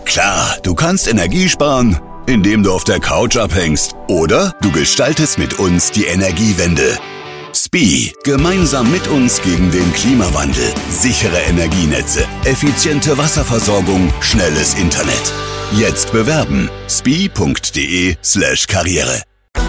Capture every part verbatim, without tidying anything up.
Klar, du kannst Energie sparen, indem du auf der Couch abhängst. Oder du gestaltest mit uns die Energiewende. S P I, gemeinsam mit uns gegen den Klimawandel. Sichere Energienetze, effiziente Wasserversorgung, schnelles Internet. Jetzt bewerben. spi.de slash Karriere.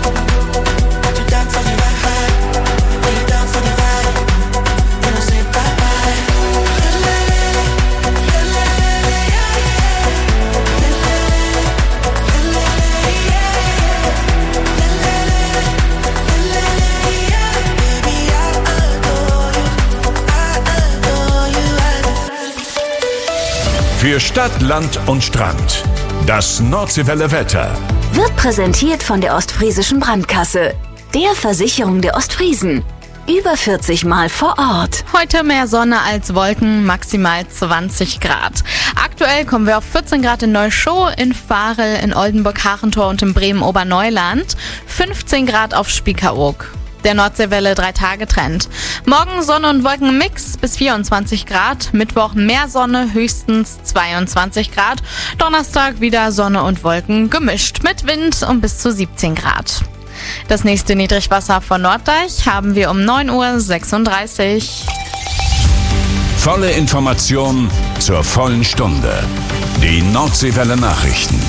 Für Stadt, Land und Strand. Das Nordseewelle Wetter. Wird präsentiert von der Ostfriesischen Brandkasse, der Versicherung der Ostfriesen. Über vierzig Mal vor Ort. Heute mehr Sonne als Wolken, maximal zwanzig Grad. Aktuell kommen wir auf vierzehn Grad in Neuschow, in Varel, in Oldenburg-Hachentor und in Bremen-Oberneuland. fünfzehn Grad auf Spiekeroog. Der Nordseewelle drei Tage Trend. Morgen Sonne und Wolkenmix bis vierundzwanzig Grad. Mittwoch mehr Sonne, höchstens zweiundzwanzig Grad. Donnerstag wieder Sonne und Wolken gemischt mit Wind und bis zu siebzehn Grad. Das nächste Niedrigwasser von Norddeich haben wir um neun Uhr sechsunddreißig. Volle Information zur vollen Stunde. Die Nordseewelle Nachrichten.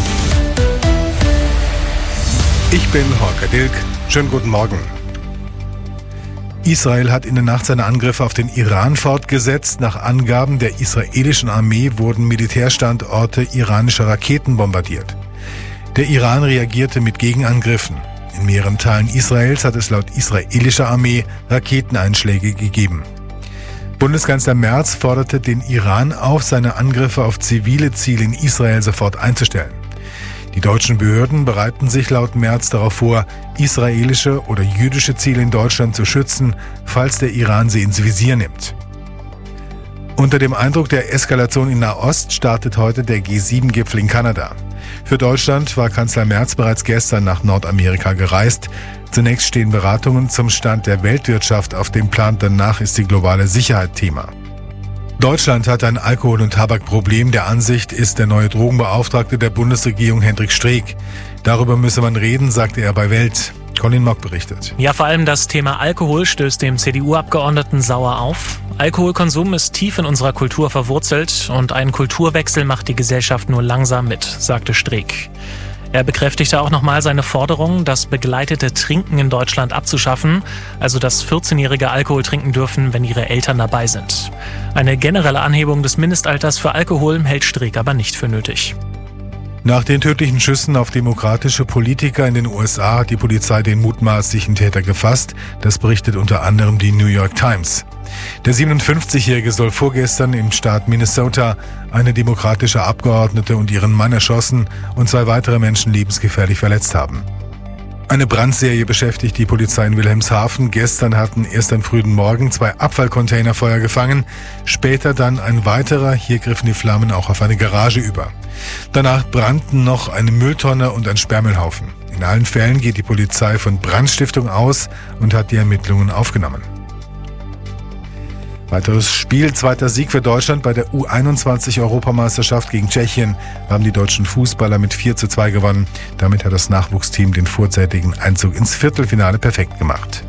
Ich bin Holger Dilk. Schönen guten Morgen. Israel hat in der Nacht seine Angriffe auf den Iran fortgesetzt. Nach Angaben der israelischen Armee wurden Militärstandorte iranischer Raketen bombardiert. Der Iran reagierte mit Gegenangriffen. In mehreren Teilen Israels hat es laut israelischer Armee Raketeneinschläge gegeben. Bundeskanzler Merz forderte den Iran auf, seine Angriffe auf zivile Ziele in Israel sofort einzustellen. Die deutschen Behörden bereiten sich laut Merz darauf vor, israelische oder jüdische Ziele in Deutschland zu schützen, falls der Iran sie ins Visier nimmt. Unter dem Eindruck der Eskalation in Nahost startet heute der G sieben Gipfel in Kanada. Für Deutschland war Kanzler Merz bereits gestern nach Nordamerika gereist. Zunächst stehen Beratungen zum Stand der Weltwirtschaft auf dem Plan, danach ist die globale Sicherheit Thema. Deutschland hat ein Alkohol- und Tabakproblem. Der Ansicht ist der neue Drogenbeauftragte der Bundesregierung Hendrik Streeck. Darüber müsse man reden, sagte er bei Welt. Colin Mock berichtet. Ja, vor allem das Thema Alkohol stößt dem C D U-Abgeordneten sauer auf. Alkoholkonsum ist tief in unserer Kultur verwurzelt und ein Kulturwechsel macht die Gesellschaft nur langsam mit, sagte Streeck. Er bekräftigte auch nochmal seine Forderung, das begleitete Trinken in Deutschland abzuschaffen, also dass vierzehnjährige Alkohol trinken dürfen, wenn ihre Eltern dabei sind. Eine generelle Anhebung des Mindestalters für Alkohol hält Streeck aber nicht für nötig. Nach den tödlichen Schüssen auf demokratische Politiker in den U S A hat die Polizei den mutmaßlichen Täter gefasst. Das berichtet unter anderem die New York Times. Der siebenundfünfzigjährige soll vorgestern im Staat Minnesota eine demokratische Abgeordnete und ihren Mann erschossen und zwei weitere Menschen lebensgefährlich verletzt haben. Eine Brandserie beschäftigt die Polizei in Wilhelmshaven. Gestern hatten erst am frühen Morgen zwei Abfallcontainer Feuer gefangen, später dann ein weiterer. Hier griffen die Flammen auch auf eine Garage über. Danach brannten noch eine Mülltonne und ein Sperrmüllhaufen. In allen Fällen geht die Polizei von Brandstiftung aus und hat die Ermittlungen aufgenommen. Weiteres Spiel, zweiter Sieg für Deutschland bei der U einundzwanzig-Europameisterschaft gegen Tschechien haben die deutschen Fußballer mit vier zu zwei gewonnen. Damit hat das Nachwuchsteam den vorzeitigen Einzug ins Viertelfinale perfekt gemacht.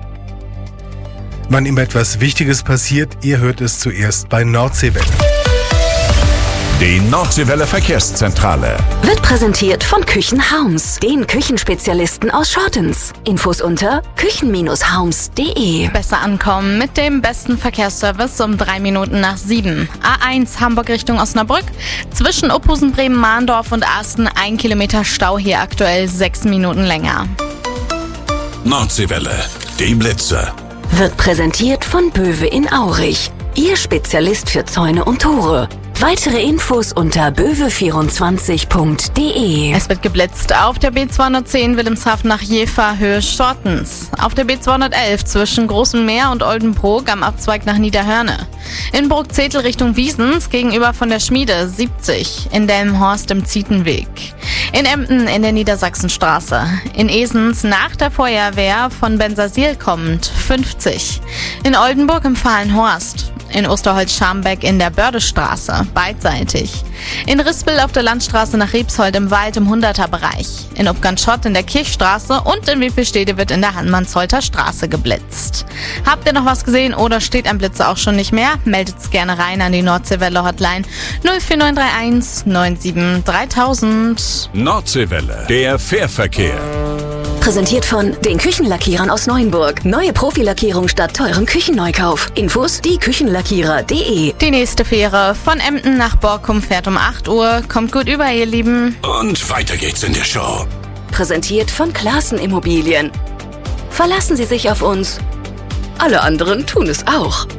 Wann immer etwas Wichtiges passiert, ihr hört es zuerst bei Nordseewelle. Die Nordseewelle Verkehrszentrale Wird präsentiert von Küchenhaums, den Küchenspezialisten aus Schortens. Infos unter küchen Bindestrich haums punkt de. Besser ankommen mit dem besten Verkehrsservice um drei Minuten nach sieben. A eins Hamburg Richtung Osnabrück. Zwischen Uphusen, Bremen, Mahndorf und Asten ein Kilometer Stau, hier aktuell sechs Minuten länger. Nordseewelle, die Blitze. Wird präsentiert von Böwe in Aurich, Ihr Spezialist für Zäune und Tore. Weitere Infos unter böwe vierundzwanzig punkt de. Es wird geblitzt auf der B zweihundertzehn Wilhelmshaven nach Jever, Höhe Stortens. Auf der B zweihundertelf zwischen Großem Meer und Oldenburg am Abzweig nach Niederhörne. In Burgzetel Richtung Wiesens gegenüber von der Schmiede siebzig. In Delmenhorst im Zietenweg. In Emden in der Niedersachsenstraße. In Esens nach der Feuerwehr von Bensersiel kommend fünfzig. In Oldenburg im Fahlenhorst. In Osterholz-Scharmbeck in der Bördestraße, beidseitig. In Rispel auf der Landstraße nach Riebsholt im Wald im hunderter-Bereich. In Upganschott in der Kirchstraße und in Wiefelstede wird in der Hanmansholter Straße geblitzt. Habt ihr noch was gesehen oder steht ein Blitzer auch schon nicht mehr? Meldet's gerne rein an die Nordseewelle Hotline null vier neun drei eins neun sieben dreitausend. Nordseewelle, der Fährverkehr. Präsentiert von den Küchenlackierern aus Neuenburg. Neue Profilackierung statt teurem Küchenneukauf. Infos die Küchenlackierer punkt de. Die nächste Fähre von Emden nach Borkum fährt um acht Uhr. Kommt gut über, ihr Lieben. Und weiter geht's in der Show. Präsentiert von Klaassen Immobilien. Verlassen Sie sich auf uns. Alle anderen tun es auch.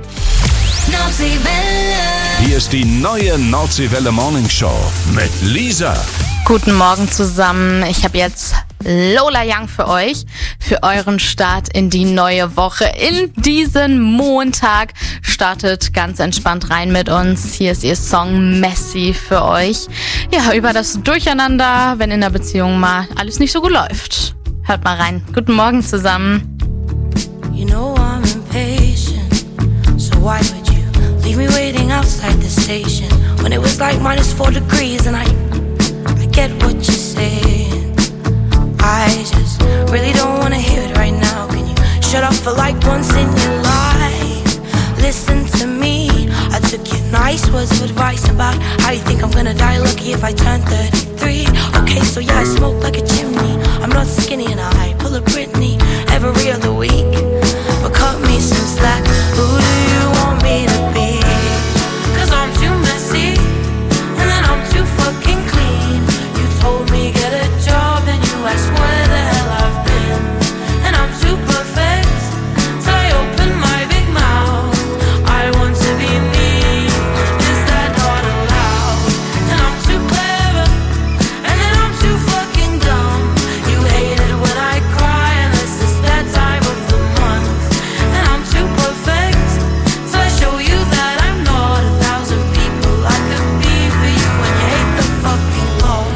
Hier ist die neue Nordseewelle Morning Show mit Lisa. Guten Morgen zusammen. Ich habe jetzt Lola Young für euch, für euren Start in die neue Woche. In diesen Montag startet ganz entspannt rein mit uns. Hier ist ihr Song Messy für euch. Ja, über das Durcheinander, wenn in der Beziehung mal alles nicht so gut läuft. Hört mal rein. Guten Morgen zusammen. You know I'm impatient, so why would you leave me waiting outside the station when it was like minus four degrees and I, I get what you're saying. I just really don't wanna hear it right now. Can you shut up for like once in your life? Listen to me. I took your nice words of advice about how you think I'm gonna die lucky if I turn thirty-three. Okay, so yeah, I smoke like a chimney. I'm not skinny and I pull a Britney every other week. But cut me some slack. Who do you want me to be? Cause I'm too messy and then I'm too fucking clean. You told me get a job and you asked where the hell I've been. And I'm too perfect till I open my big mouth. I want to be me, is that not allowed? And I'm too clever and then I'm too fucking dumb. You hate it when I cry and this is that time of the month. And I'm too perfect till I show you that I'm not a thousand people I could be for you. When you hate the fucking Lord,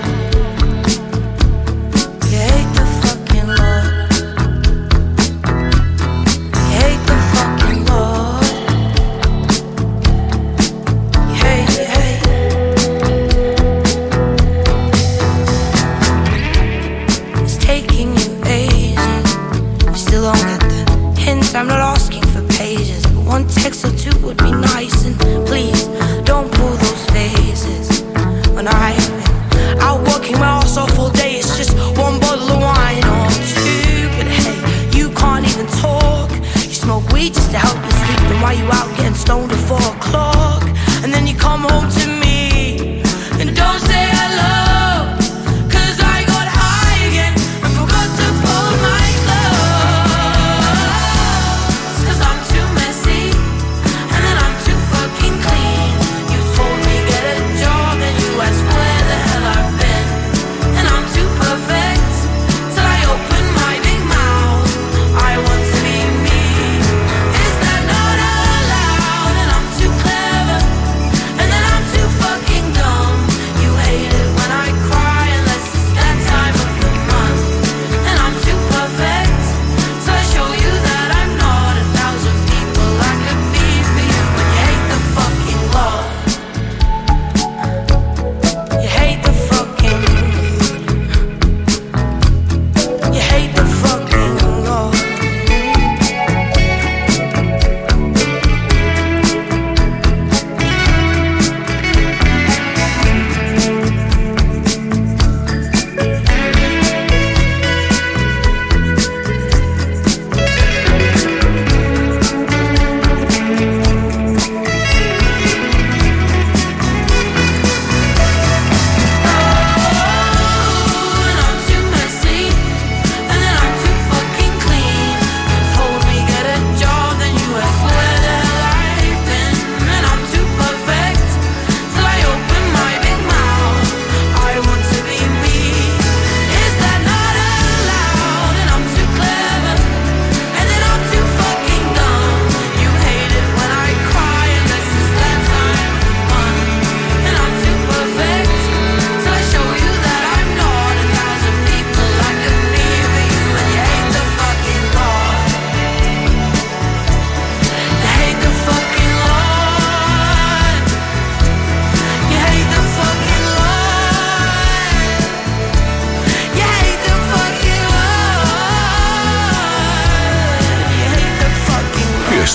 you hate the fucking Lord, you hate the fucking Lord, you hate, you hate. It's taking you ages, you still don't get the hint. I'm not asking for pages, but one text or two would be nice. And please, don't pull those faces. When I've been out working my ass off all day, it's just one bottle of wine or two. But hey, you can't even talk. You smoke weed just to help you sleep. Then why you out getting stoned at four o'clock? And then you come home to me and don't say hello. Cause I got high again and forgot to fold my clothes. Cause I'm too messy and then I'm too fucking clean. You told me get a job and you asked when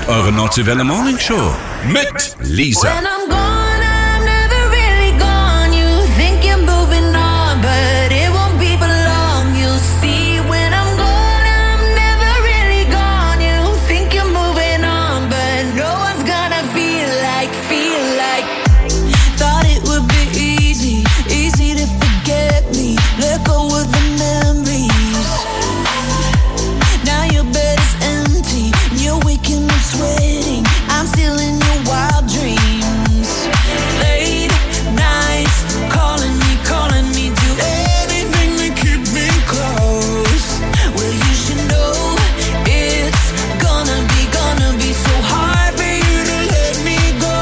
eure Nordseewelle Morning Show mit Lisa. When I'm gone, I'm never really gone. You think you're moving on, but it won't be for long. You'll see when I'm gone, I'm never really gone. You think you're moving on, but no one's gonna feel like, feel like. Thought it would be easy, easy to forget me. Let go of the memories. Now your bed is empty, you're waking up sweating. I'm still in your wild dreams. Late nights, calling me, calling me, do anything to keep me close. Well, you should know it's gonna be, gonna be so hard for you to let me go.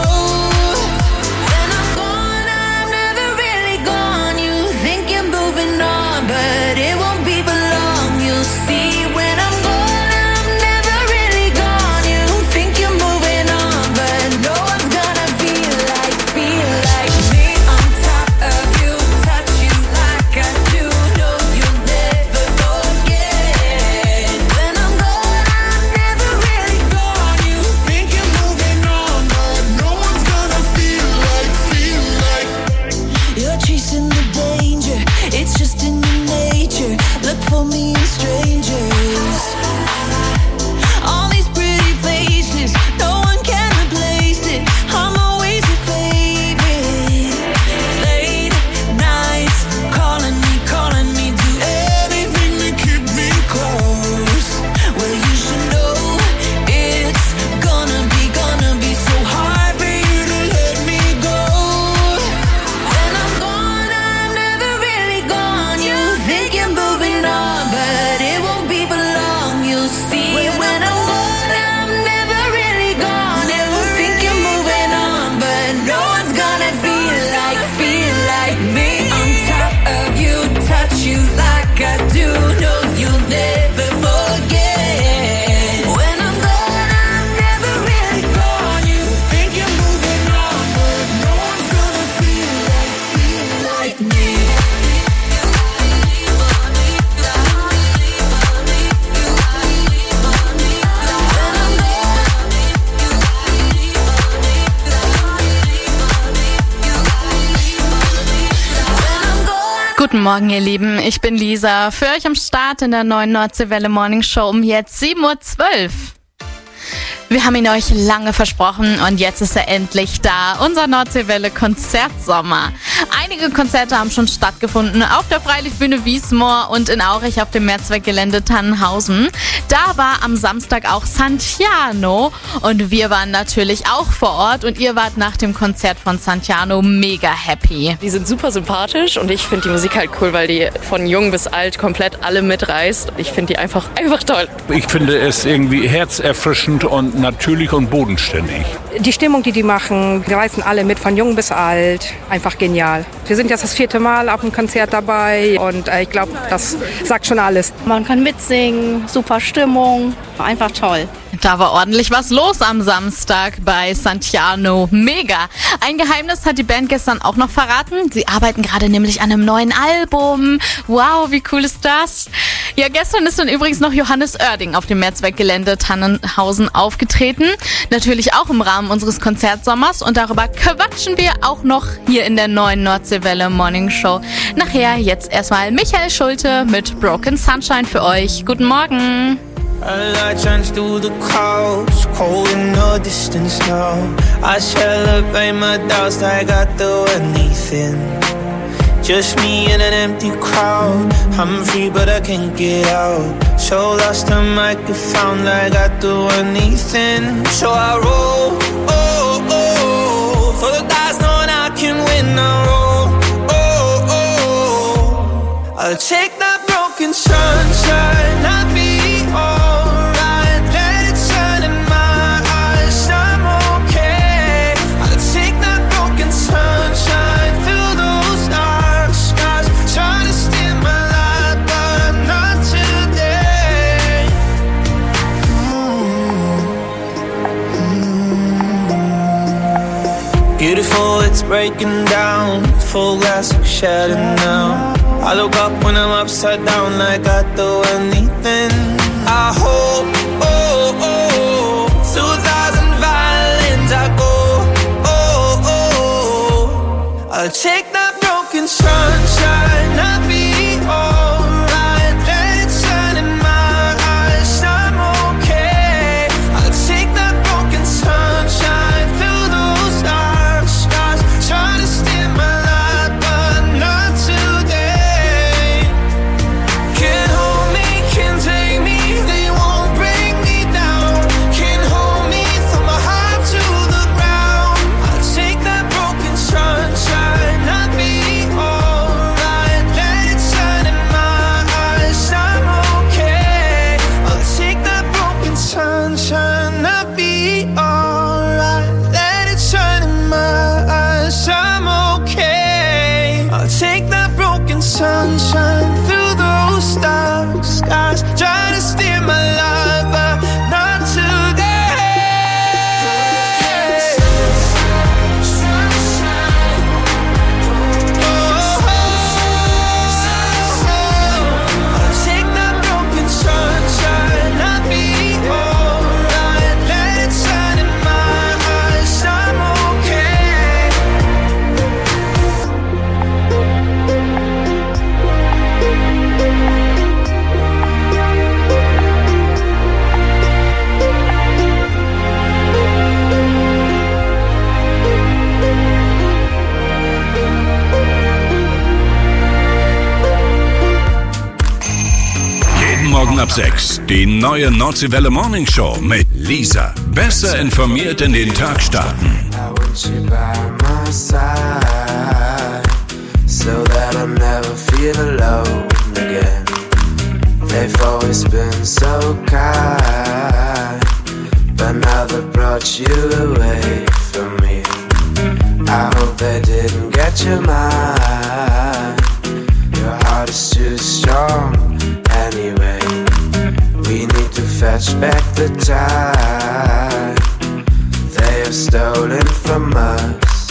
When I'm gone, I'm never really gone. You think you're moving on, but it won't be for long. You'll see when I'm gone, I'm never really gone. You think you're moving on, but no one's gonna feel like, feel like me on top of you, touch you like I do. No, you'll never forget. When I'm gone, I'm never really gone. You think you're moving on, but no one's gonna feel like, feel like. You're chasing the danger, it's just in your nature. Look for me in strangers. All these pretty faces, no one can replace it. I'm always your favorite. Late nights, calling me, calling me, do anything to keep me close. Well, you should know it's gonna be, gonna be so hard for you to let me go. When I'm gone, I'm never really gone. You think you're moving on, but it won't be for long. You'll see when I'm gone, I'm never really gone. You think you're moving on, but no one's gonna feel like, feel like me on top of you, touch you like I do. No, you'll never forget. When I'm gone, I'm never really gone. You think you're moving on, but no one's gonna feel like, feel like me. Guten Morgen, ihr Lieben. Ich bin Lisa. Für euch am Start in der neuen Nordseewelle Morning Show um jetzt sieben Uhr zwölf. Wir haben ihn euch lange versprochen und jetzt ist er endlich da. Unser Nordseewelle Konzertsommer. Einige Konzerte haben schon stattgefunden auf der Freilichtbühne Wiesmoor und in Aurich auf dem Mehrzweckgelände Tannenhausen. Da war am Samstag auch Santiano und wir waren natürlich auch vor Ort und ihr wart nach dem Konzert von Santiano mega happy. Die sind super sympathisch und ich finde die Musik halt cool, weil die von jung bis alt komplett alle mitreißt. Ich finde die einfach, einfach toll. Ich finde es irgendwie herzerfrischend und natürlich und bodenständig. Die Stimmung, die die machen, die reißen alle mit, von jung bis alt. Einfach genial. Wir sind jetzt das vierte Mal auf dem Konzert dabei und äh, ich glaube, das sagt schon alles. Man kann mitsingen, super Stimmung, einfach toll. Da war ordentlich was los am Samstag bei Santiano. Mega. Ein Geheimnis hat die Band gestern auch noch verraten. Sie arbeiten gerade nämlich an einem neuen Album. Wow, wie cool ist das? Ja, gestern ist dann übrigens noch Johannes Oerding auf dem Mehrzweckgelände Tannenhausen aufgetreten. Natürlich auch im Rahmen unseres Konzertsommers. Und darüber quatschen wir auch noch hier in der neuen Nordseewelle Morning Show. Nachher jetzt erstmal Michael Schulte mit Broken Sunshine für euch. Guten Morgen. A light shines through the clouds, cold in the distance now. I celebrate my doubts like I do anything. Just me in an empty crowd. I'm free but I can't get out. So lost I might get found like I do anything. So I roll, oh, oh, for the dice knowing I can win. I roll, oh, oh, I'll take that broken sunshine. I'll be alright. Let it shine in my eyes. I'm okay. I'll take that broken sunshine. Fill those dark skies. Try to steal my light, but not today. Mm-hmm. Beautiful, it's breaking down. Full glass like shattered now. I look up when I'm upside down like I'd do anything. I hope, oh, oh, through that I'll take that broken sunshine, I'll be alright. Let it shine in my eyes, I'm okay. I'll take that broken sunshine through those dark skies. Try to steal my light, but not today. Can't hold me, can't take me, they won't bring me down. Can't hold me from my heart to the ground. I'll take that broken sunshine, I'll be alright. Let it shine in my eyes, I'm okay. I'll take that broken sunshine, I'll be alright. Let it shine in my eyes, I'm okay. I'll take that broken sunshine through those dark skies. Try to steer my life, but not today. I'll take that broken sunshine, I'll be alright. Let it shine in my eyes, I'm okay. Jeden Morgen ab sechs die neue Nordseewelle Morning Show mit Lisa. Besser informiert in den Tag starten. I want you by my side, so that I never feel alone again. They've always been so kind, but now they brought you away from me. I hope they didn't get your mind. Your heart is too strong anyway. We need to fetch back the time they have stolen from us.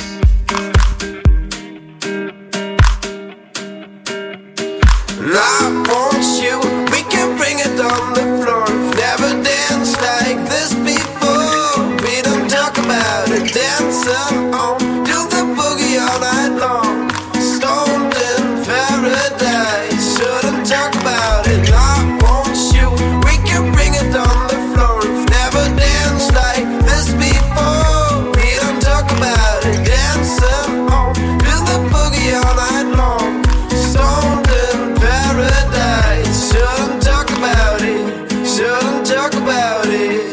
And I want you, we can bring it on the floor. We've never danced like this before. We don't talk about it, dancing on, do the boogie all night long. Stoned in paradise, shouldn't talk about it. I want you, we can bring it on the floor. We've never danced like this before. We don't talk about it, dancing on, do the boogie all night long. Stoned in paradise, shouldn't talk about it, shouldn't talk about it.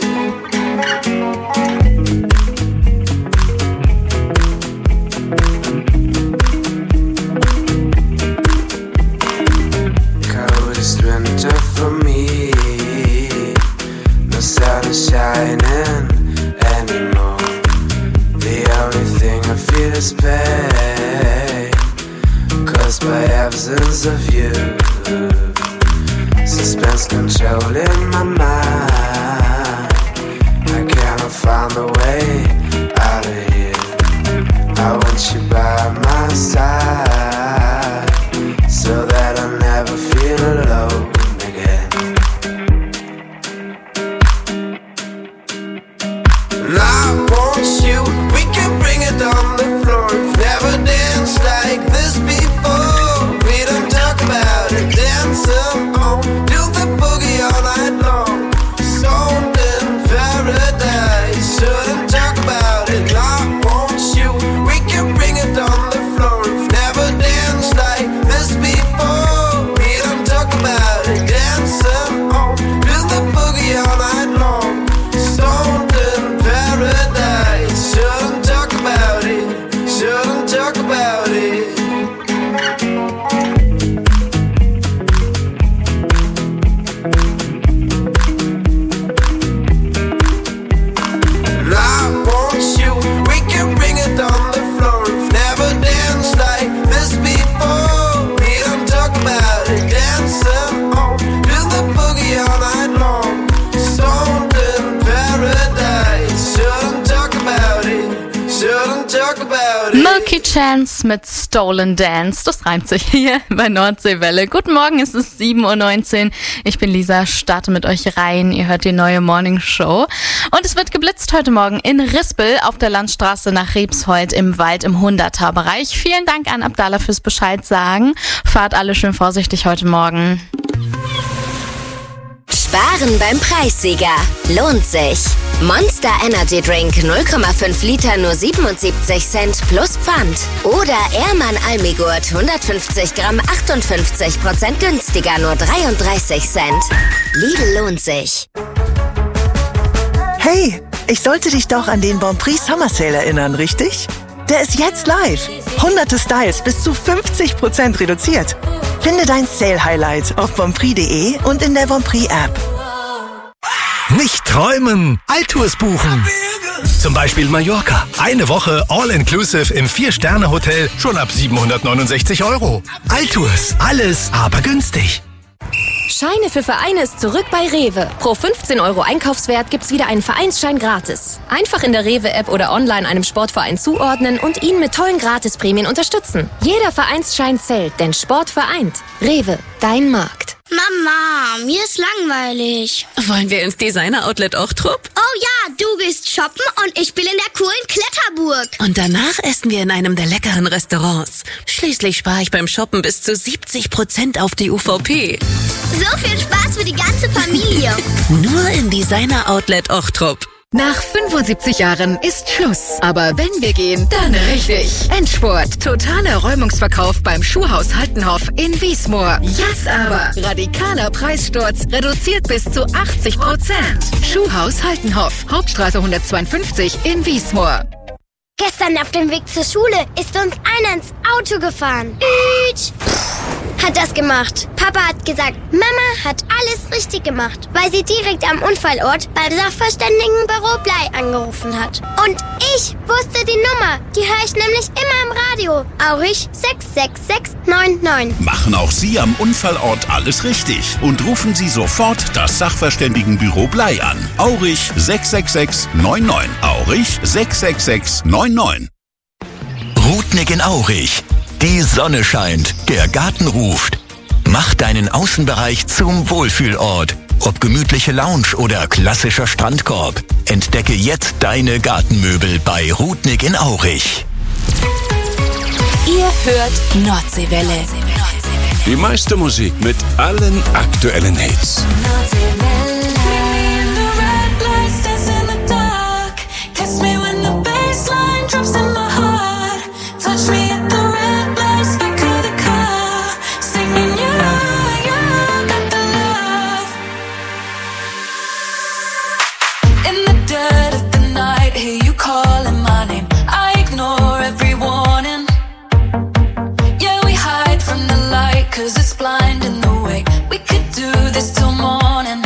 Coldest winter for me, no sun is shining anymore. The only thing I feel is pain, caused by absence of you. Suspense controlling my mind, I cannot find a way out of here. I want you by my side, so that I never feel alone again. And I want you, we can bring it on the floor. We've never danced like this before. We don't talk about it, dancing on, do the boogie all night long. Stoned in paradise, shouldn't talk about it. I want you, we can bring it on the floor. We've never Chance mit Stolen Dance. Das reimt sich hier bei Nordseewelle. Guten Morgen, es ist sieben Uhr neunzehn. Ich bin Lisa, starte mit euch rein. Ihr hört die neue Morning Show. Und es wird geblitzt heute Morgen in Rispel auf der Landstraße nach Rebshold im Wald im hunderter-Bereich. Vielen Dank an Abdallah fürs Bescheid sagen. Fahrt alle schön vorsichtig heute Morgen. Sparen beim Preissieger. Lohnt sich. Monster Energy Drink null Komma fünf Liter nur siebenundsiebzig Cent plus Pfand. Oder Ehrmann Almigurt hundertfünfzig Gramm achtundfünfzig Prozent günstiger nur dreiunddreißig Cent. Lidl lohnt sich. Hey, ich sollte dich doch an den Bonprix Summer Sale erinnern, richtig? Der ist jetzt live. Hunderte Styles bis zu fünfzig Prozent reduziert. Finde dein Sale-Highlight auf bonprix punkt de und in der Bonprix-App. Nicht träumen, Altours buchen. Zum Beispiel Mallorca. Eine Woche All-Inclusive im vier-Sterne-Hotel schon ab siebenhundertneunundsechzig Euro. Altours, alles aber günstig. Scheine für Vereine ist zurück bei Rewe. Pro fünfzehn Euro Einkaufswert gibt's wieder einen Vereinsschein gratis. Einfach in der Rewe-App oder online einem Sportverein zuordnen und ihn mit tollen Gratisprämien unterstützen. Jeder Vereinsschein zählt, denn Sport vereint. Rewe, dein Markt. Mama, mir ist langweilig. Wollen wir ins Designer-Outlet Ochtrup? Oh ja, du gehst shoppen und ich bin in der coolen Kletterburg. Und danach essen wir in einem der leckeren Restaurants. Schließlich spare ich beim Shoppen bis zu siebzig Prozent auf die U V P. So viel Spaß für die ganze Familie. Nur im Designer-Outlet Ochtrup. Nach fünfundsiebzig Jahren ist Schluss. Aber wenn wir gehen, dann richtig. Endspurt. Totaler Räumungsverkauf beim Schuhhaus Haltenhof in Wiesmoor. Jetzt aber radikaler Preissturz. Reduziert bis zu achtzig Prozent. Schuhhaus Haltenhof. Hauptstraße hundertzweiundfünfzig in Wiesmoor. Gestern auf dem Weg zur Schule ist uns einer ins Auto gefahren. Ütsch. Hat das gemacht. Papa hat gesagt, Mama hat alles richtig gemacht, weil sie direkt am Unfallort beim Sachverständigenbüro Blei angerufen hat. Und ich wusste die Nummer. Die höre ich nämlich immer im Radio. Aurich sechs sechs sechs neun neun. Machen auch Sie am Unfallort alles richtig und rufen Sie sofort das Sachverständigenbüro Blei an. Aurich sechs sechs sechs neun neun. Aurich sechs sechs sechs neun neun. Rudnick in Aurich. Die Sonne scheint, der Garten ruft. Mach deinen Außenbereich zum Wohlfühlort. Ob gemütliche Lounge oder klassischer Strandkorb. Entdecke jetzt deine Gartenmöbel bei Rudnick in Aurich. Ihr hört Nordseewelle. Die meiste Musik mit allen aktuellen Hits. Cause it's blind in the way we could do this till morning.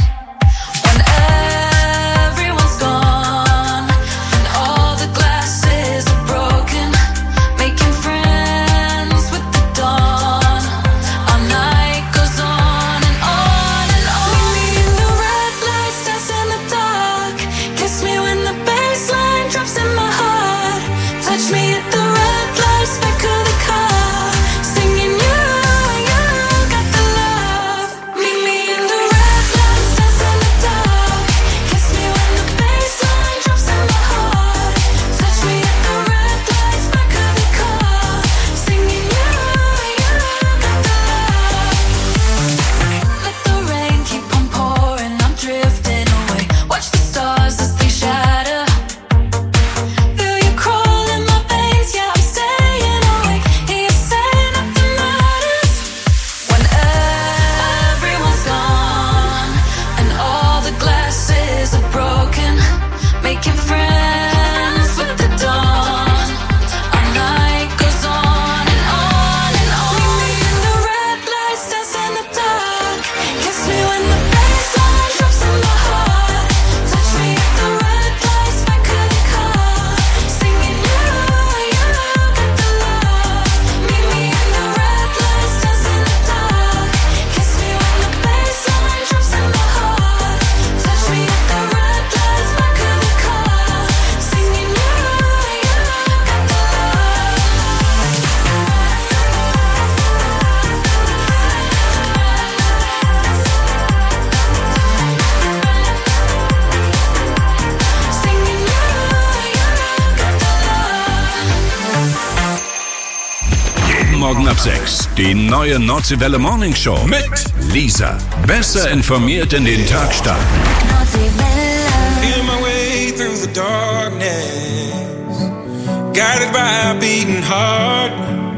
Morgen ab sechs. Die neue Nordseewelle Morning Show mit Lisa. Besser informiert in den Tag starten. Feel my way through the darkness, guided by a beating heart.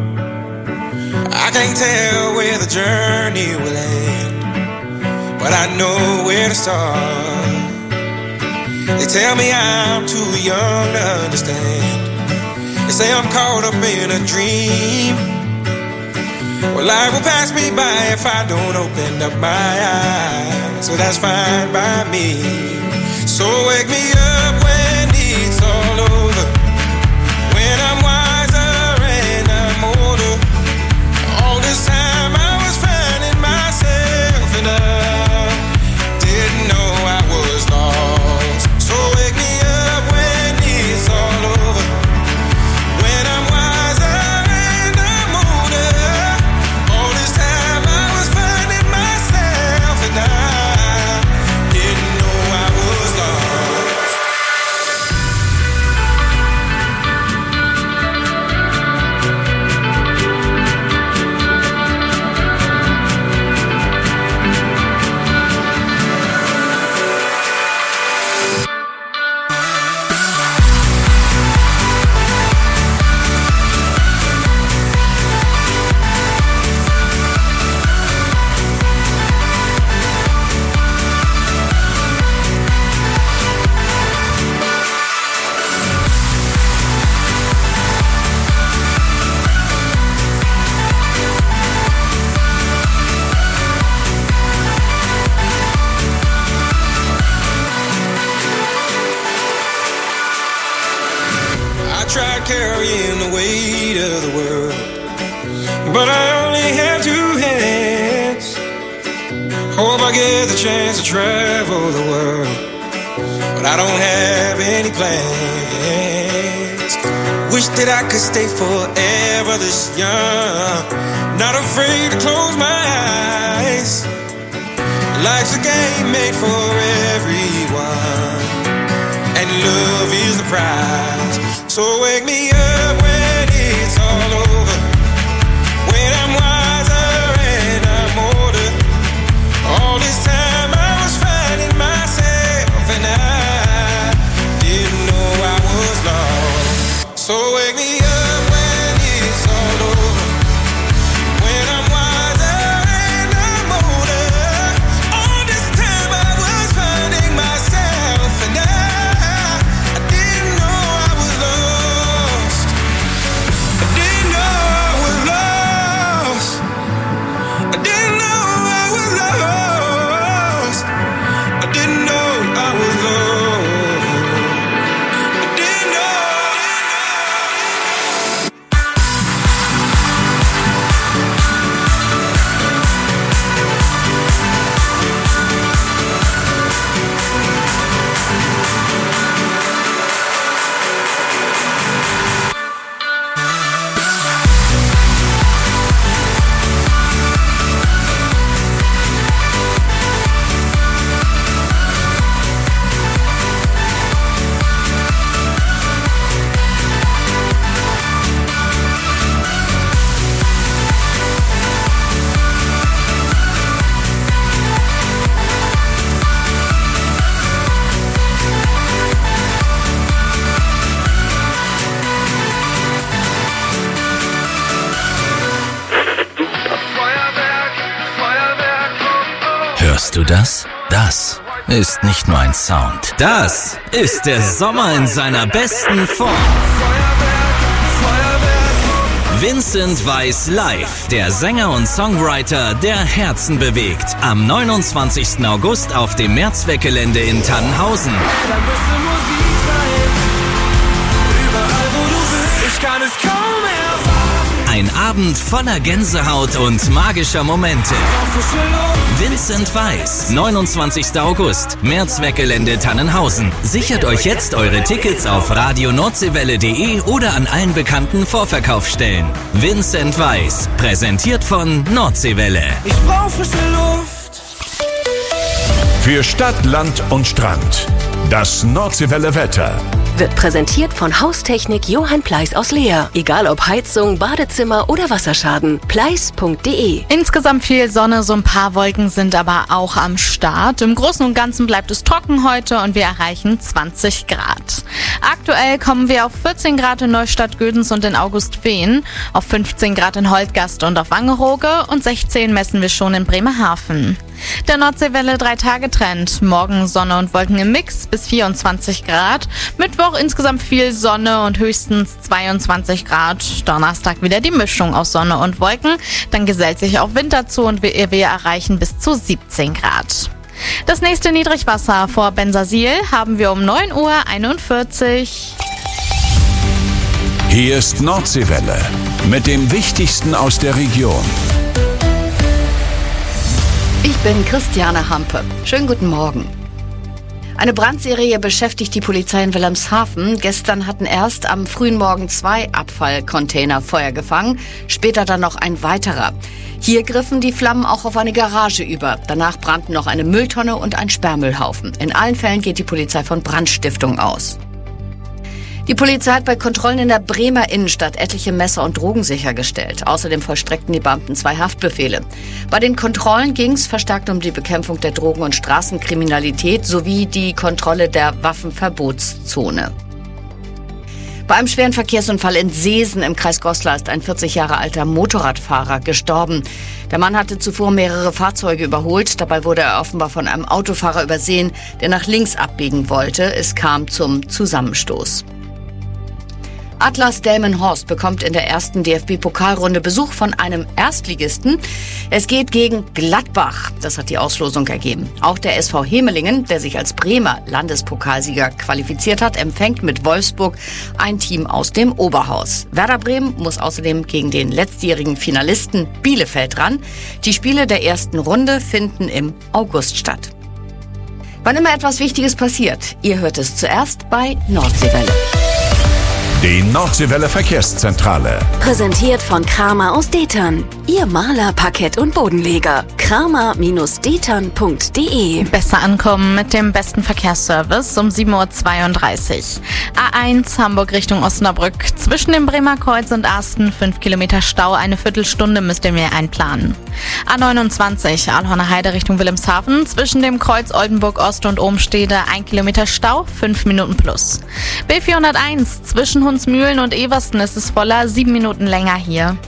I can't tell where the journey will end, but I know where to start. They tell me I'm too young to understand. They say I'm caught up in a dream. Well, life will pass me by if I don't open up my eyes. So that's fine by me. So wake me up when it's all over, when I'm wiser and I'm older. All this time I was finding myself and I didn't know I was lost. So wake me up when it's all over, when I'm wiser and I'm older. All this time I was finding myself and I didn't know I was lost. I tried carrying the weight of the world, but I only have two hands. Hope I get the chance to travel the world, but I don't have any plans. Wish that I could stay forever this young, not afraid to close my eyes. Life's a game made for everyone, and love is the prize. So wake me up when it's all over, when I'm wiser and I'm older. All this time I was finding myself and I didn't know I was lost. So wake me up when it's all over, when I'm wiser and I'm older. All this time I was finding myself and I Hörst du das? Das ist nicht nur ein Sound. Das ist der Sommer in seiner besten Form. Vincent Weiss live, der Sänger und Songwriter, der Herzen bewegt. Am neunundzwanzigsten August auf dem Mehrzweckgelände in Tannenhausen. Ein Abend voller Gänsehaut und magischer Momente. Vincent Weiss, neunundzwanzigsten August, Mehrzweckgelände Tannenhausen. Sichert euch jetzt eure Tickets auf radio nordseewelle punkt de oder an allen bekannten Vorverkaufsstellen. Vincent Weiss, präsentiert von Nordseewelle. Ich brauch frische Luft. Für Stadt, Land und Strand. Das Nordseewelle Wetter. Wird präsentiert von Haustechnik Johann Pleiss aus Leer. Egal ob Heizung, Badezimmer oder Wasserschaden. Pleiss punkt de. Insgesamt viel Sonne, so ein paar Wolken sind aber auch am Start. Im Großen und Ganzen bleibt es trocken heute und wir erreichen zwanzig Grad. Aktuell kommen wir auf vierzehn Grad in Neustadt-Gödens und in Augustfehn, auf fünfzehn Grad in Holtgast und auf Wangerooge und sechzehn messen wir schon in Bremerhaven. Der Nordseewelle drei Tage Trend. Morgen Sonne und Wolken im Mix bis vierundzwanzig Grad. Mittwoch insgesamt viel Sonne und höchstens zweiundzwanzig Grad. Donnerstag wieder die Mischung aus Sonne und Wolken. Dann gesellt sich auch Winter zu und wir, wir erreichen bis zu siebzehn Grad. Das nächste Niedrigwasser vor Bensersiel haben wir um neun Uhr einundvierzig. Hier ist Nordseewelle mit dem Wichtigsten aus der Region. Ich bin Christiane Hampe. Schönen guten Morgen. Eine Brandserie beschäftigt die Polizei in Wilhelmshaven. Gestern hatten erst am frühen Morgen zwei Abfallcontainer Feuer gefangen, später dann noch ein weiterer. Hier griffen die Flammen auch auf eine Garage über. Danach brannten noch eine Mülltonne und ein Sperrmüllhaufen. In allen Fällen geht die Polizei von Brandstiftung aus. Die Polizei hat bei Kontrollen in der Bremer Innenstadt etliche Messer und Drogen sichergestellt. Außerdem vollstreckten die Beamten zwei Haftbefehle. Bei den Kontrollen ging es verstärkt um die Bekämpfung der Drogen- und Straßenkriminalität sowie die Kontrolle der Waffenverbotszone. Bei einem schweren Verkehrsunfall in Seesen im Kreis Goslar ist ein vierzig Jahre alter Motorradfahrer gestorben. Der Mann hatte zuvor mehrere Fahrzeuge überholt. Dabei wurde er offenbar von einem Autofahrer übersehen, der nach links abbiegen wollte. Es kam zum Zusammenstoß. Atlas Delmenhorst bekommt in der ersten D F B-Pokalrunde Besuch von einem Erstligisten. Es geht gegen Gladbach. Das hat die Auslosung ergeben. Auch der S V Hemelingen, der sich als Bremer Landespokalsieger qualifiziert hat, empfängt mit Wolfsburg ein Team aus dem Oberhaus. Werder Bremen muss außerdem gegen den letztjährigen Finalisten Bielefeld ran. Die Spiele der ersten Runde finden im August statt. Wann immer etwas Wichtiges passiert, ihr hört es zuerst bei Nordseewelle. Die Nordseewelle Verkehrszentrale. Präsentiert von Kramer aus Detern. Ihr Maler, Parkett und Bodenleger. Kramer Detern punkt de. Besser ankommen mit dem besten Verkehrsservice um sieben Uhr zweiunddreißig. A eins Hamburg Richtung Osnabrück. Zwischen dem Bremer Kreuz und Asten fünf Kilometer Stau. Eine Viertelstunde müsst ihr mir einplanen. A neunundzwanzig Aalhorner Heide Richtung Wilhelmshaven. Zwischen dem Kreuz Oldenburg Ost und Ohmstede ein Kilometer Stau. fünf Minuten plus. B vierhunderteins zwischen Hunsmühlen und Eversten ist es voller, sieben Minuten länger hier.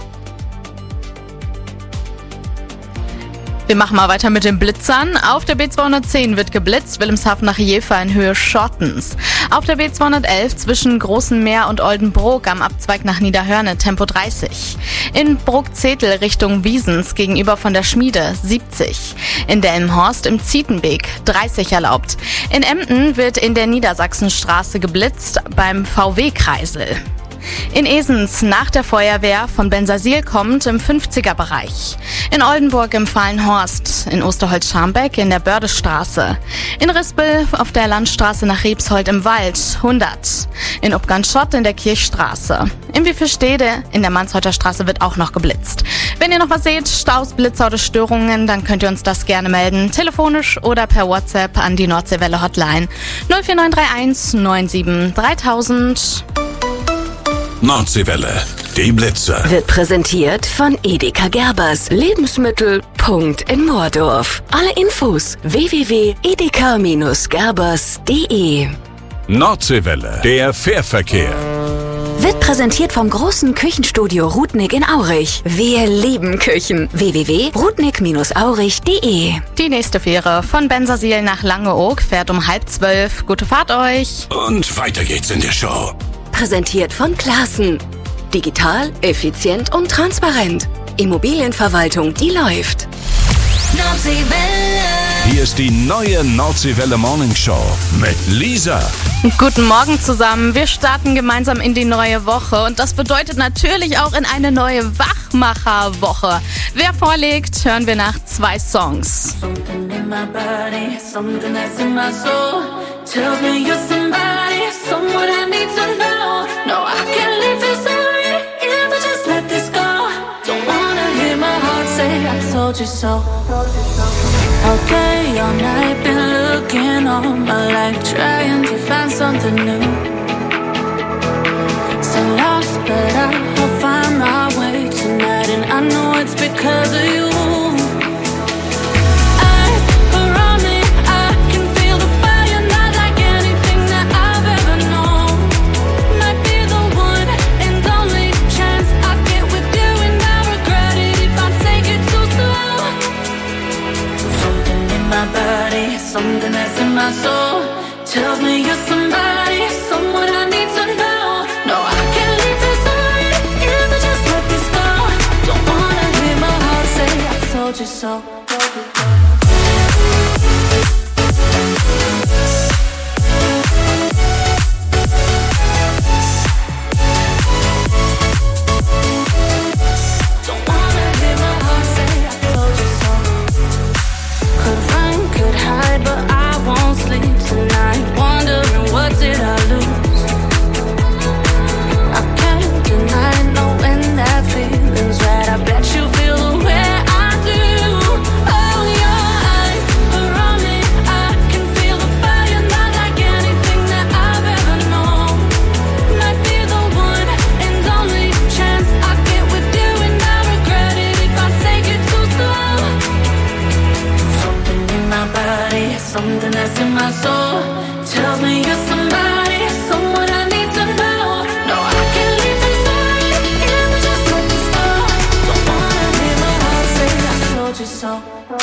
Wir machen mal weiter mit den Blitzern. Auf der B zweihundertzehn wird geblitzt, Wilhelmshaven nach Jever in Höhe Schortens. Auf der B zweihundertelf zwischen Großen Meer und Oldenbrook am Abzweig nach Niederhörne Tempo dreißig. In Bruckzetel Richtung Wiesens gegenüber von der Schmiede siebzig. In Delmenhorst im Zietenweg dreißig erlaubt. In Emden wird in der Niedersachsenstraße geblitzt beim V W-Kreisel. In Esens nach der Feuerwehr von Bensersiel kommt im fünfziger-Bereich. In Oldenburg im Fahlenhorst, in Osterholz-Scharmbeck in der Bördestraße. In Rispel auf der Landstraße nach Rebshold im Wald hundert. In Obganschott in der Kirchstraße. In Wiefelstede in der Mansheuter Straße wird auch noch geblitzt. Wenn ihr noch was seht, Staus, Blitzer oder Störungen, dann könnt ihr uns das gerne melden. Telefonisch oder per WhatsApp an die Nordseewelle Hotline null vier neun drei eins neun sieben dreitausend. Nordseewelle, die Blitzer. Wird präsentiert von Edeka Gerbers. Lebensmittel. Punkt in Moordorf. Alle Infos w w w punkt edeka gerbers punkt de. Nordseewelle, der Fährverkehr. Wird präsentiert vom großen Küchenstudio Rudnick in Aurich. Wir lieben Küchen. w w w punkt rudnick aurich punkt de. Die nächste Fähre von Bensersiel nach Langeoog fährt um halb zwölf. Gute Fahrt euch. Und weiter geht's in der Show. Präsentiert von Classen. Digital, effizient und transparent. Immobilienverwaltung, die läuft. Nordseewelle. Hier ist die neue Nordseewelle Morning Show mit Lisa. Guten Morgen zusammen. Wir starten gemeinsam in die neue Woche und das bedeutet natürlich auch in eine neue Wachmacherwoche. Wer vorlegt, hören wir nach zwei Songs. Something in my body, something that's in my soul tells me you're somebody, someone I need to know. No, I can't leave this alone if I just let this go. Don't wanna hear my heart say I told you so. Okay, all night been looking looking all my life, trying to find something new. So lost, but I'll find my way tonight, and I know it's because of you. Something that's in my soul tells me you're somebody, someone I need to know. No, I can't leave this alone if I just let this go. Don't wanna hear my heart say I told you so. Something that's in my soul tells me you're somebody, someone I need to know. No, I can't leave this alone if I just let this go. Don't wanna hear my heart say I told you so.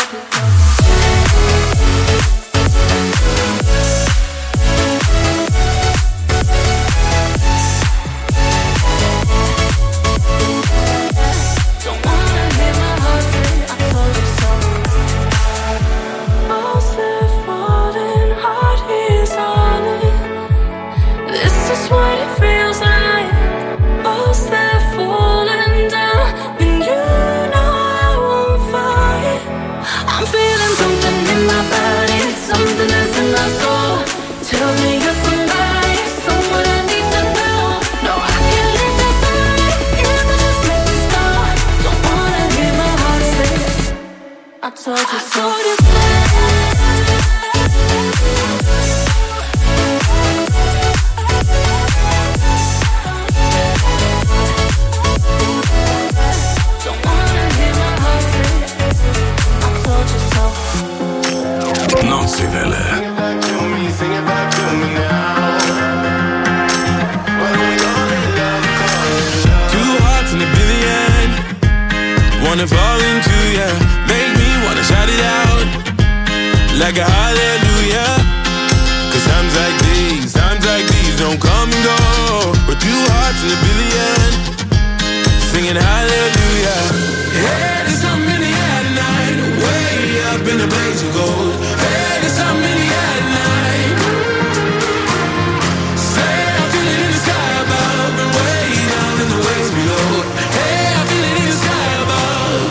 Wanna fall into ya, make me wanna shout it out like a hallelujah. Cause times like these, times like these don't come and go. We're two hearts in a billion, singing hallelujah. Hey, there's something in the air tonight, way up in the blaze of gold. Hey, there's something in the air tonight. Say I feel it in the sky above and way down in the waves below. Hey, I feel it in the sky above.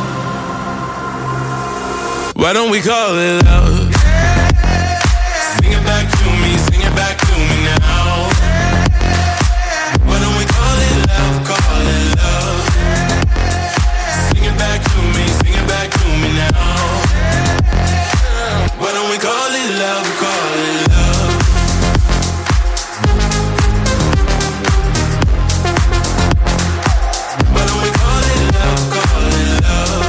Why don't we call it love? Sing it back to me, sing it back to me now. Why don't we call it love, call it love? Sing it back to me, sing it back to me now. Why don't we call it love, call it love? Why don't we call it love, call it love?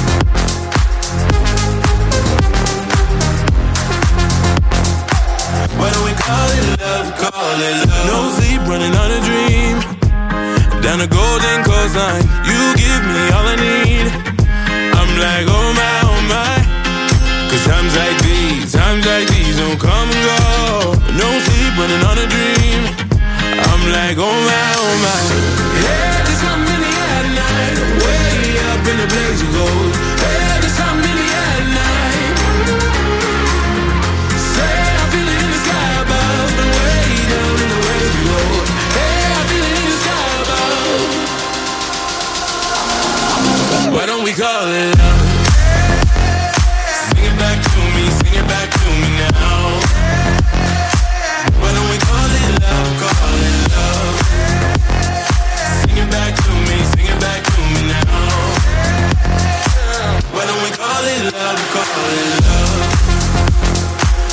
Why don't we call it love, call it love? No sleep, running on a dream. Down the golden coastline, you give me all I need. I'm like, oh my, oh my. Cause times like these, times like these don't come and go. No sleep, running on a dream. I'm like, oh my, oh my. Yeah, there's something in the air tonight, way up in the blaze of gold. Yeah, there's something in the air tonight. Say I feel it in the sky above and way down in the waves below. Hey, I feel it in the sky above. Why don't we call it love? Sing it back to me, sing it back to me now. Why don't we call it love, call it love? Sing it back to me, sing it back to me now. Why don't we call it love, call it love?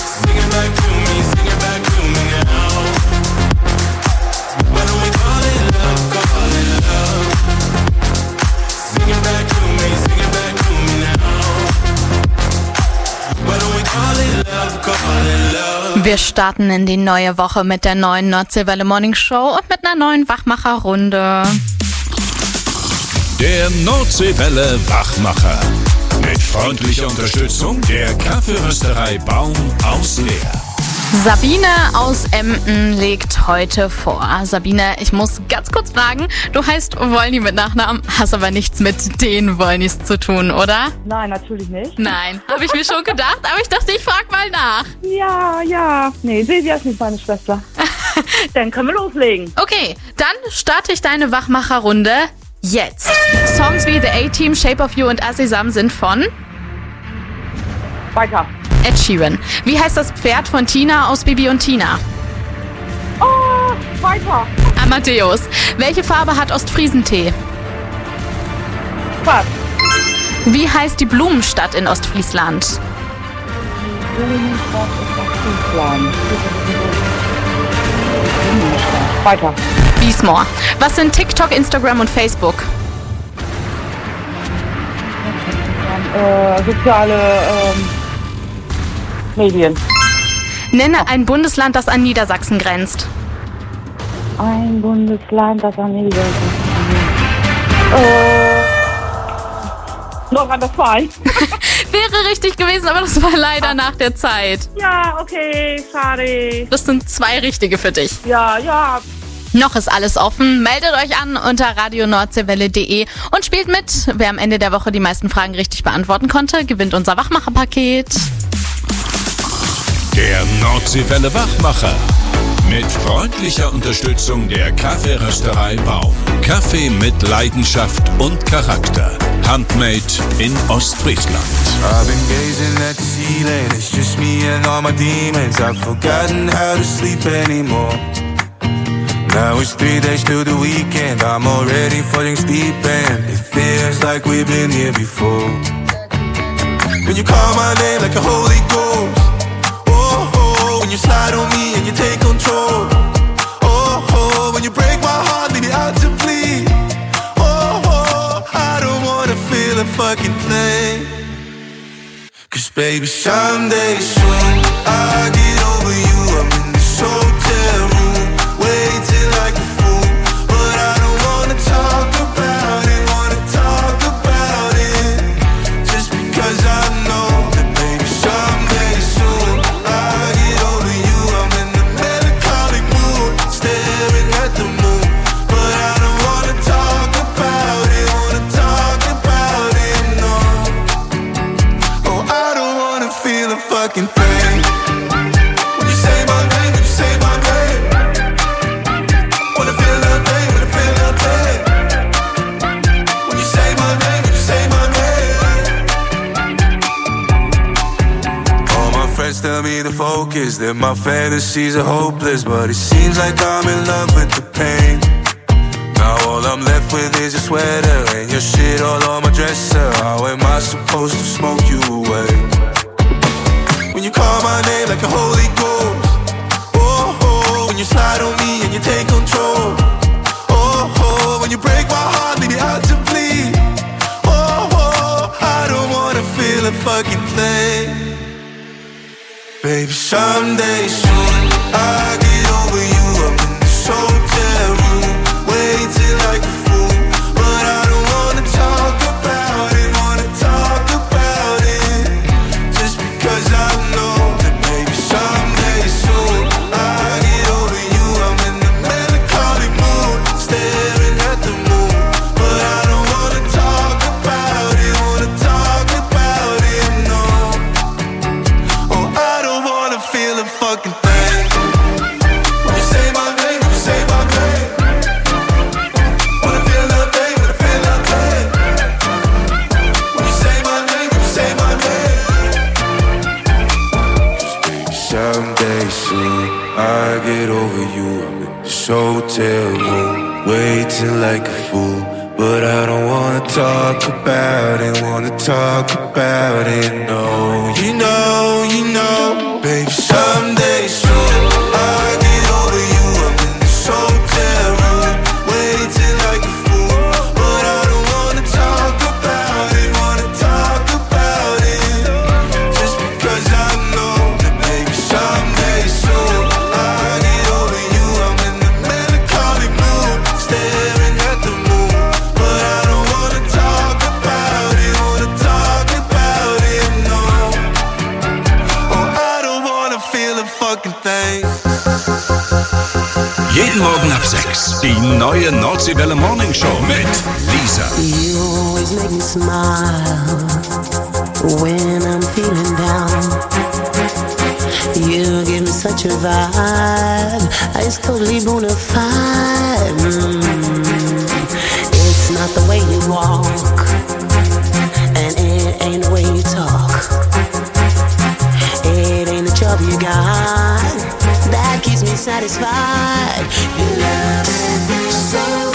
Wir starten in die neue Woche mit der neuen Nordseewelle Morning Show und mit einer neuen Wachmacher-Runde. Der Nordseewelle Wachmacher. Mit freundlicher Unterstützung der Kaffeerösterei Baum aus Leer. Sabine aus Emden legt heute vor. Sabine, ich muss ganz kurz fragen, du heißt Wollny mit Nachnamen, hast aber nichts mit den Wollnys zu tun, oder? Nein, natürlich nicht. Nein, habe ich mir schon gedacht, aber ich dachte, ich frage mal nach. Ja, ja. Nee, Silvia ist nicht meine Schwester. Dann können wir loslegen. Okay, dann starte ich deine Wachmacher-Runde jetzt. Songs wie The A-Team, Shape of You und Azizam sind von? Weiter. Ed Sheeran. Wie heißt das Pferd von Tina aus Bibi und Tina? Oh, weiter. Amadeus. Welche Farbe hat Ostfriesentee? Schwarz. Wie heißt die Blumenstadt in Ostfriesland? Blumenstadt in Ostfriesland. Weiter. Wiesmoor. Was sind TikTok, Instagram und Facebook? Äh, soziale ähm, Medien. Nenne ein Bundesland, das an Niedersachsen grenzt. Ein Bundesland, das an Niedersachsen grenzt. Äh, Nordrhein-Westfalen. Wäre richtig gewesen, aber das war leider nach der Zeit. Ja, okay, schade. Das sind zwei richtige für dich. Ja, ja. Noch ist alles offen. Meldet euch an unter radio nordseewelle punkt de und spielt mit. Wer am Ende der Woche die meisten Fragen richtig beantworten konnte, gewinnt unser Wachmacher-Paket. Der Nordseewelle Wachmacher. Mit freundlicher Unterstützung der Kaffeerösterei Baum. Kaffee mit Leidenschaft und Charakter. Handmade in Ostfriesland. I've been gazing at the ceiling. It's just me and all my demons. I've forgotten how to sleep anymore. Now it's three days to the weekend. I'm already falling deep and it feels like we've been here before. When you call my name like a Holy Ghost. Oh, oh, when you slide on me and you take control. Oh, oh, when you break my heart, leave me out to bleed. Oh, oh, I don't wanna feel a fucking thing. Cause baby, someday soon I'll get over you. I'm in this hotel room, waiting like a fool. But I don't wanna talk about it, wanna talk about it. Just because I know that baby, someday soon I'll get over you. I'm in the melancholic mood, staring at the moon. But I don't wanna talk about it, wanna talk about it, no. Oh, I don't wanna feel a fucking thing. When you say my name, when you say my name, wanna feel nothing, wanna feel nothing. When you say my name, when you say my name. All my friends tell me to focus, that my fantasies are hopeless. But it seems like I'm in love with the pain. Now all I'm left with is your sweater and your shit all on my dresser. How am I supposed to smoke you away? When you call my name like a Holy Ghost. Oh, oh, when you slide on me and you take control. Oh, oh, when you break my heart, leave me out to bleed. Oh, oh, I don't wanna feel a fucking thing. Baby, someday soon I'll get over you. I'm in this hotel room, waiting like a fool. But I don't wanna talk about it, wanna talk about it. Just because I know that maybe someday soon I'll get over you. I'm in the melancholic mood, staring at the moon. But I don't wanna talk about it, wanna talk about it, no. Oh, I don't wanna feel a fucking thing. When you say my name, when you say my name, wanna feel nothing, wanna feel nothing. When you say my name, when you say my name. Someday soon I'll get over you. I'm in this hotel room, waiting like a fool. But I don't wanna talk about it, wanna talk about it, no. You know, you know, baby, someday soon I'll get over you. I'm in this hotel room, waiting like a fool. But I don't wanna talk about it, wanna talk about it. Just because I know that baby, someday soon sechs. Die neue Nordseewelle Morning Show mit Lisa. You always make me smile when I'm feeling down. You give me such a vibe, it's totally bona fide. Mm. It's not the way you walk, and it ain't the way you talk. It ain't the job you got that keeps me satisfied. You love me so.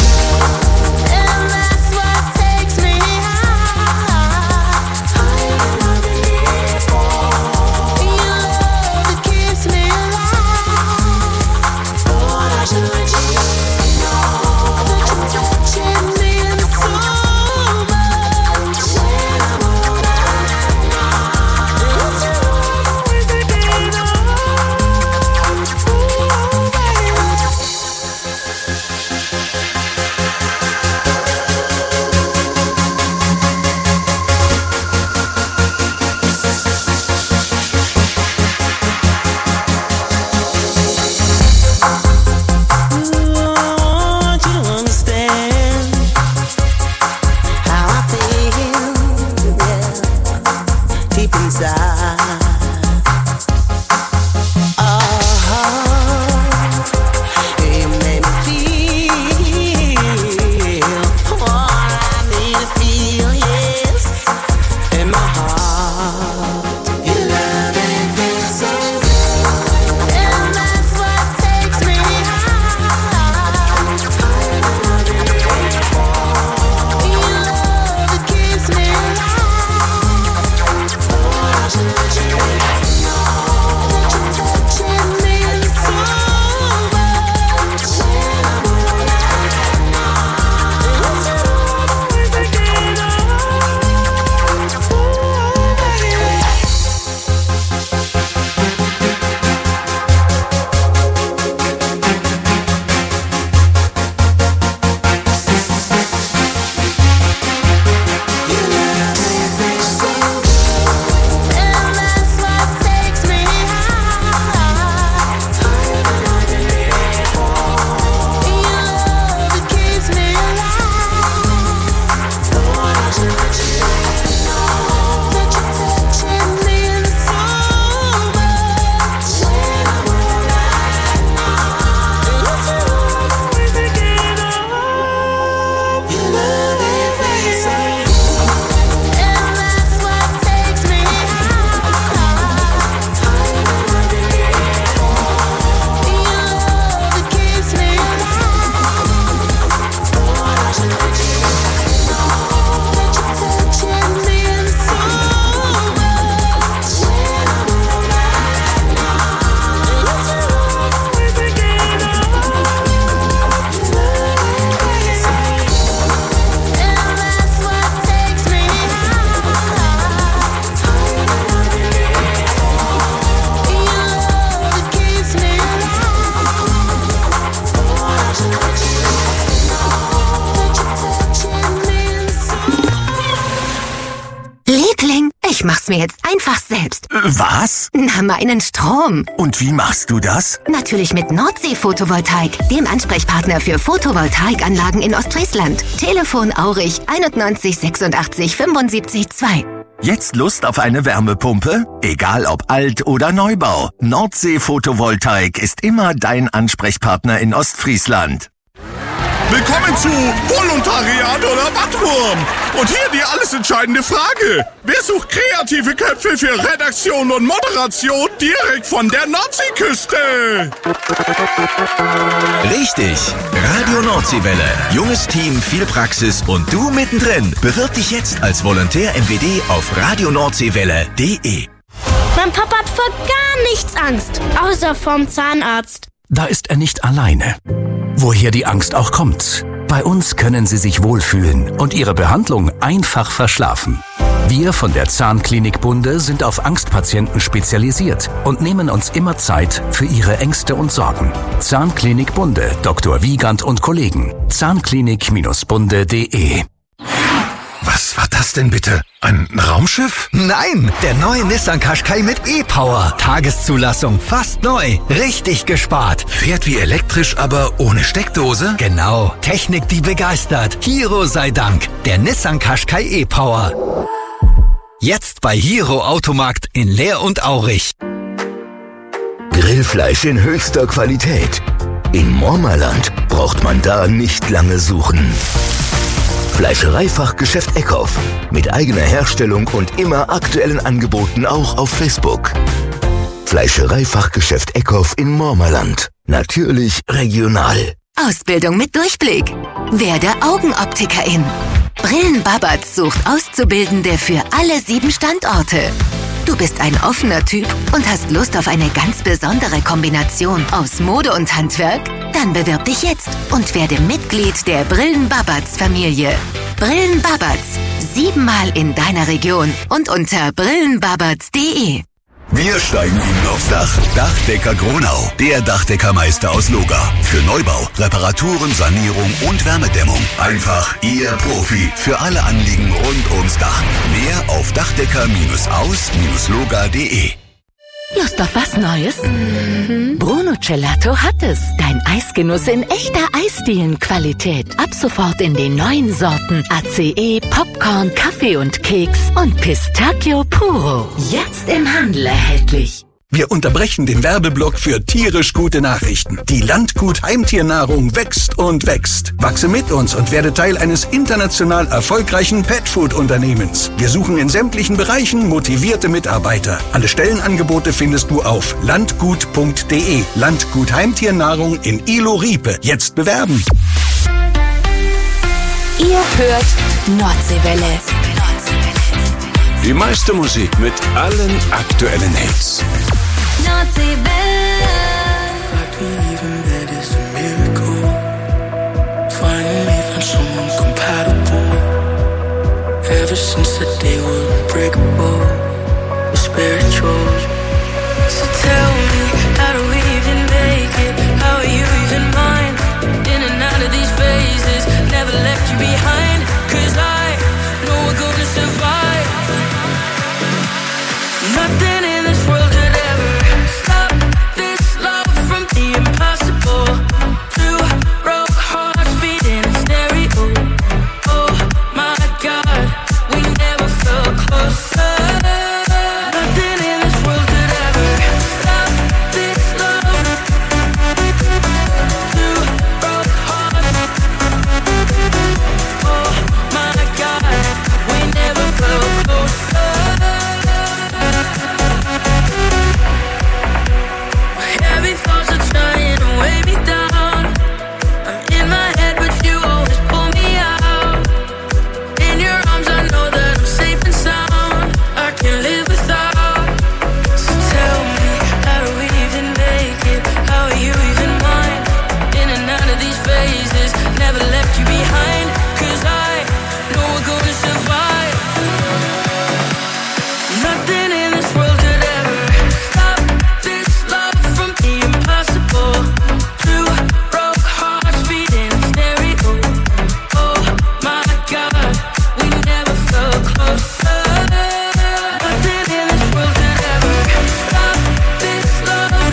mach's mir jetzt einfach selbst. Was? Na, meinen Strom. Und wie machst du das? Natürlich mit Nordsee Photovoltaik, dem Ansprechpartner für Photovoltaikanlagen in Ostfriesland. Telefon Aurich einundneunzig sechsundachtzig fünfundsiebzig zwei. Jetzt Lust auf eine Wärmepumpe? Egal ob Alt- oder Neubau. Nordsee Photovoltaik ist immer dein Ansprechpartner in Ostfriesland. Willkommen zu Volontariat oder Wattwurm. Und hier die alles entscheidende Frage. Wer sucht kreative Köpfe für Redaktion und Moderation direkt von der Nordseeküste? Richtig. Radio Nordseewelle. Junges Team, viel Praxis und du mittendrin. Bewirb dich jetzt als Volontär M W D auf radio nordseewelle punkt de. Mein Papa hat vor gar nichts Angst, außer vom Zahnarzt. Da ist er nicht alleine. Woher die Angst auch kommt. Bei uns können Sie sich wohlfühlen und Ihre Behandlung einfach verschlafen. Wir von der Zahnklinik Bunde sind auf Angstpatienten spezialisiert und nehmen uns immer Zeit für Ihre Ängste und Sorgen. Zahnklinik Bunde, Doktor Wiegand und Kollegen. Zahnklinik Bindestrich bunde punkt de. Was war das denn bitte? Ein Raumschiff? Nein, der neue Nissan Qashqai mit E-Power. Tageszulassung, fast neu. Richtig gespart. Fährt wie elektrisch, aber ohne Steckdose? Genau. Technik, die begeistert. Hero sei Dank. Der Nissan Qashqai E-Power. Jetzt bei Hero Automarkt in Leer und Aurich. Grillfleisch in höchster Qualität. In Mormerland braucht man da nicht lange suchen. Fleischereifachgeschäft Eckhoff. Mit eigener Herstellung und immer aktuellen Angeboten auch auf Facebook. Fleischereifachgeschäft Eckhoff in Mormerland. Natürlich regional. Ausbildung mit Durchblick. Werde Augenoptikerin. Brillenbabatz sucht Auszubildende für alle sieben Standorte. Du bist ein offener Typ und hast Lust auf eine ganz besondere Kombination aus Mode und Handwerk? Dann bewirb dich jetzt und werde Mitglied der Brillenbabatz-Familie. Brillenbabatz. Siebenmal in deiner Region und unter brillenbabatz punkt de. Wir steigen Ihnen aufs Dach. Dachdecker Gronau, der Dachdeckermeister aus Loga. Für Neubau, Reparaturen, Sanierung und Wärmedämmung. Einfach Ihr Profi für alle Anliegen rund ums Dach. Mehr auf dachdecker aus loga punkt de. Lust auf was Neues? Mhm. Bruno Gelato hat es. Dein Eisgenuss in echter Eisdielenqualität. Ab sofort in den neuen Sorten A C E, Popcorn, Kaffee und Keks und Pistachio Puro. Jetzt im Handel erhältlich. Wir unterbrechen den Werbeblock für tierisch gute Nachrichten. Die Landgut Heimtiernahrung wächst und wächst. Wachse mit uns und werde Teil eines international erfolgreichen Petfood-Unternehmens. Wir suchen in sämtlichen Bereichen motivierte Mitarbeiter. Alle Stellenangebote findest du auf landgut punkt de. Landgut Heimtiernahrung in Ilo-Riepe. Jetzt bewerben. Ihr hört Nordseewelle. Die meiste Musik mit allen aktuellen Hits. Nordseewelle. Ever since the day we were unbreakable, we're spiritual. So tell me, how do we even make it? How are you even mine? In and out of these phases, never left you behind. Cause I know we're gonna survive. Nothing in this world could ever stop this love from the impossible. Two broke hearts beating in stereo. Oh my God, we never felt closer. Nothing in this world could ever stop this love. Two broke hearts. Oh my God, we never felt closer. Heavy thoughts are trying to weigh me down. I'm in my head, but you always pull me out. In your arms, I know that I'm safe and sound. I can't live without. So tell me, how do we even make it? How are you even mine? In and out of these phases, never left you behind. Cause I know we're gonna survive. Nothing in this world could ever stop this love from the impossible. Two broke hearts beating in stereo. Oh my God, we never felt closer. Nothing in this world could ever stop this love.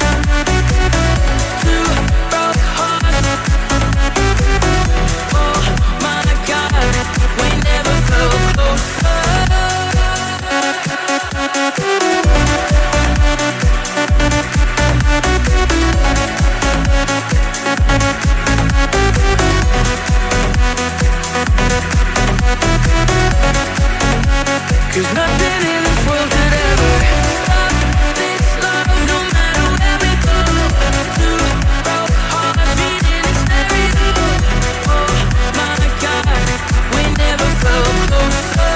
Two broke hearts. Oh my God, we never felt closer. Cause nothing in this world could ever stop this love. No matter where we go. Two broke hearts beating in stereo. Oh my God, we never felt closer.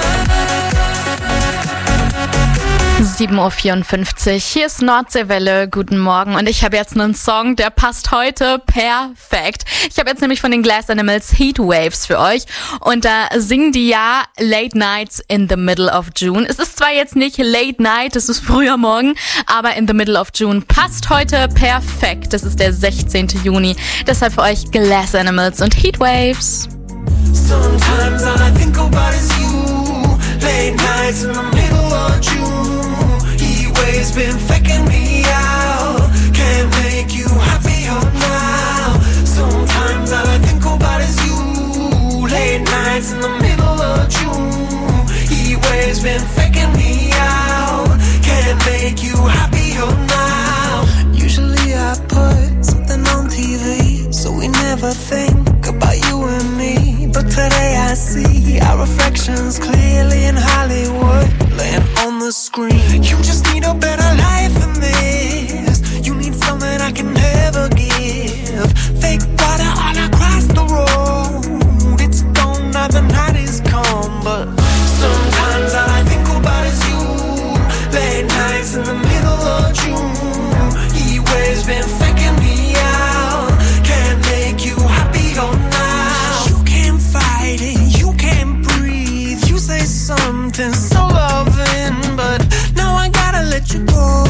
sieben Uhr vierundfünfzig, hier ist Nordseewelle, guten Morgen und ich habe jetzt einen Song, der passt heute perfekt. Ich habe jetzt nämlich von den Glass Animals Heatwaves für euch und da singen die ja Late Nights in the Middle of June. Es ist zwar jetzt nicht Late Night, es ist früher Morgen, aber in the Middle of June passt heute perfekt. Das ist der sechzehnten Juni, deshalb für euch Glass Animals und Heatwaves. Sometimes all I think about is you. Late nights in the middle of June. Heat waves been faking me out. Can't make you happier now. Sometimes all I think about is you. Late nights in the middle of June. Heat waves been faking me out. Can't make you happier now. Usually I put something on T V, so we never think about you and me. But today I see our reflections clearly in Hollywood, laying on the screen. You just need a better life than this. You need something I can never give. Fake water all across the road. It's gone now, the night is come. But sometimes all I think about is you. Late nights in the middle of June. Heat waves been faking me out. Can't make you happier now. You can't fight it, you can't breathe. You say something so loving, but now I gotta let you go.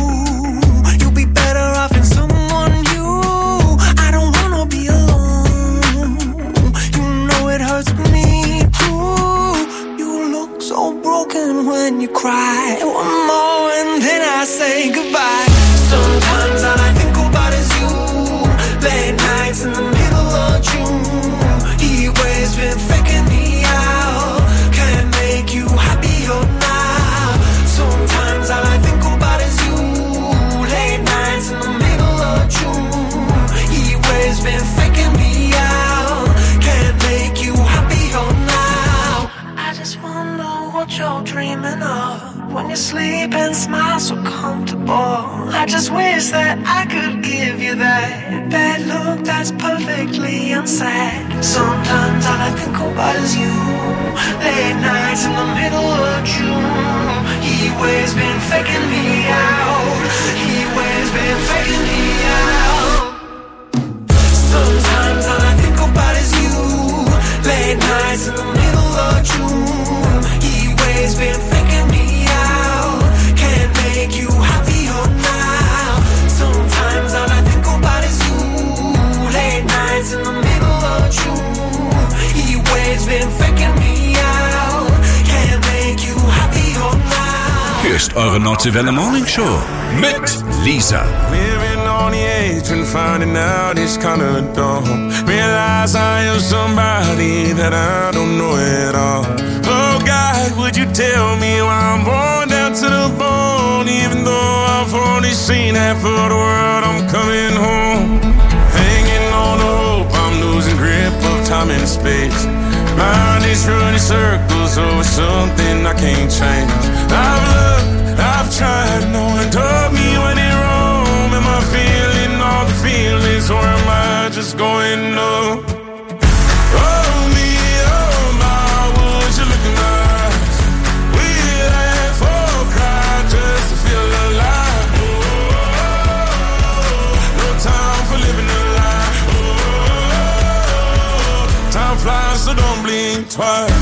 You'll be better off in someone new. I don't wanna be alone. You know it hurts me too. You look so broken when you cry. One more and then I say goodbye. Sometimes all I think about is you. Late nights in the middle of June. Heat waves been faking me out. Can't make you happier now. Sometimes all I think about is you. Late nights in the middle of June. Heat waves been faking me out. Can't make you happier now. I just wonder what you're dreaming of when you sleep and smile so comfortable. I just wish that I could give you that bad look that's perfectly unsaid. Sometimes all I think about is you. Late nights in the middle of June. Heat waves been faking me out. Heat waves been faking me out. Sometimes all I think about is you. Late nights in the middle of June. Heat waves been faking me out. Can't make you happier now. Sometimes all I think about is you. Late nights in the middle of June. Heat waves been faking me out. Can't make you happier now. Hier ist eure Nordseewelle Morning Show mit Lisa. Living on the edge and finding out it's kinda dumb. Realize I am somebody that I don't know at all. Oh God, would you tell me why I'm born down to the bone? Even though I've only seen half of the world, I'm coming home. Hanging on to hope, I'm losing grip of time and space. Mind is running circles over something I can't change. I've looked, I've tried, no one told me when it wrong. Am I feeling all the feelings, or am I just going numb? Oh me, oh my, would you look in my eyes? We laugh or cry just to feel alive. Oh, no time for living a lie. Oh, time flies, so don't blink twice.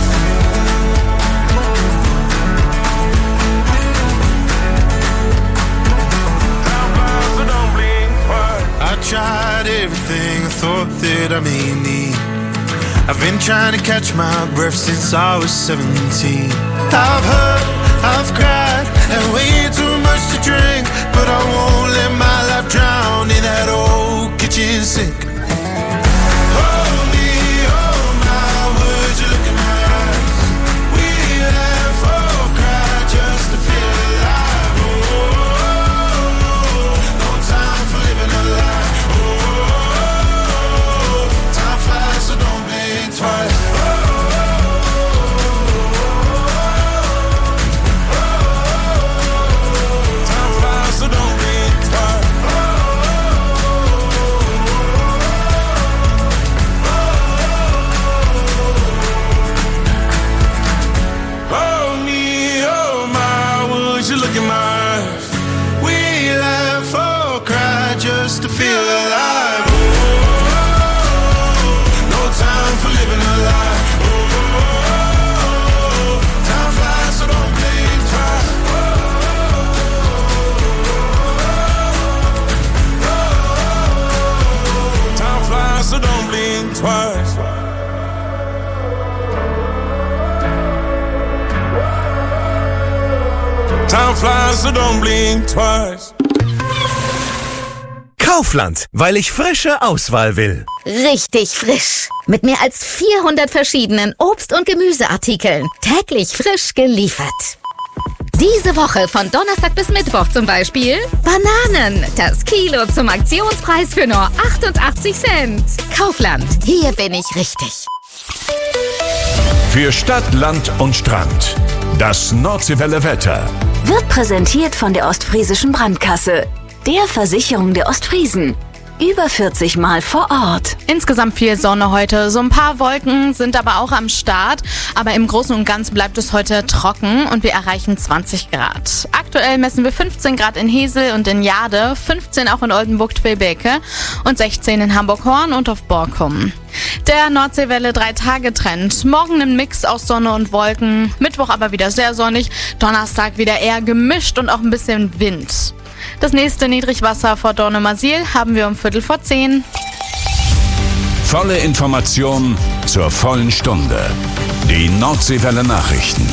I tried everything I thought that I may need. I've been trying to catch my breath since I was seventeen. I've hurt, I've cried, and way too much to drink, but I won't let my life drown in that old kitchen sink. Hold me, oh my, would you look in my eyes? We laugh or cry just to feel alive. Oh, no time for living a lie. Twice. Time flies, so don't blink twice. Oh me, oh my, would you look in my eyes? We laugh or cry just to feel alive. Time for living a lie. Oh, oh, oh, time flies, so don't blink twice. Oh, oh, oh, time flies, so don't blink twice. Time flies, so don't blink twice. Kaufland, weil ich frische Auswahl will. Richtig frisch. Mit mehr als vierhundert verschiedenen Obst- und Gemüseartikeln. Täglich frisch geliefert. Diese Woche von Donnerstag bis Mittwoch zum Beispiel Bananen. Das Kilo zum Aktionspreis für nur achtundachtzig Cent. Kaufland, hier bin ich richtig. Für Stadt, Land und Strand. Das Nordseewelle Wetter. Wird präsentiert von der Ostfriesischen Brandkasse, der Versicherung der Ostfriesen. Über vierzig Mal vor Ort. Insgesamt viel Sonne heute. So ein paar Wolken sind aber auch am Start. Aber im Großen und Ganzen bleibt es heute trocken und wir erreichen zwanzig Grad. Aktuell messen wir fünfzehn Grad in Hesel und in Jade, fünfzehn auch in Oldenburg-Twillbeke und sechzehn in Hamburg-Horn und auf Borkum. Der Nordseewelle drei Tage Trend. Morgen ein Mix aus Sonne und Wolken. Mittwoch aber wieder sehr sonnig. Donnerstag wieder eher gemischt und auch ein bisschen Wind. Das nächste Niedrigwasser vor Dornumersiel haben wir um Viertel vor zehn. Volle Information zur vollen Stunde. Die Nordseewelle Nachrichten.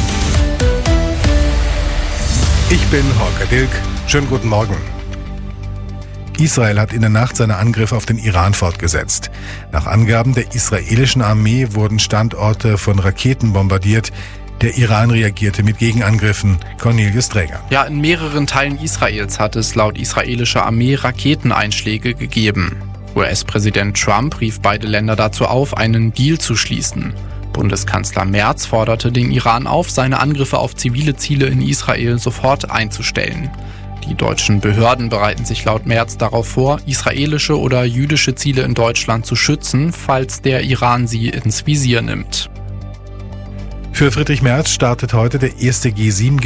Ich bin Holger Dilk. Schönen guten Morgen. Israel hat in der Nacht seine Angriffe auf den Iran fortgesetzt. Nach Angaben der israelischen Armee wurden Standorte von Raketen bombardiert. Der Iran reagierte mit Gegenangriffen. Cornelius Träger. Ja, in mehreren Teilen Israels hat es laut israelischer Armee Raketeneinschläge gegeben. U S-Präsident Trump rief beide Länder dazu auf, einen Deal zu schließen. Bundeskanzler Merz forderte den Iran auf, seine Angriffe auf zivile Ziele in Israel sofort einzustellen. Die deutschen Behörden bereiten sich laut Merz darauf vor, israelische oder jüdische Ziele in Deutschland zu schützen, falls der Iran sie ins Visier nimmt. Für Friedrich Merz startet heute der erste G sieben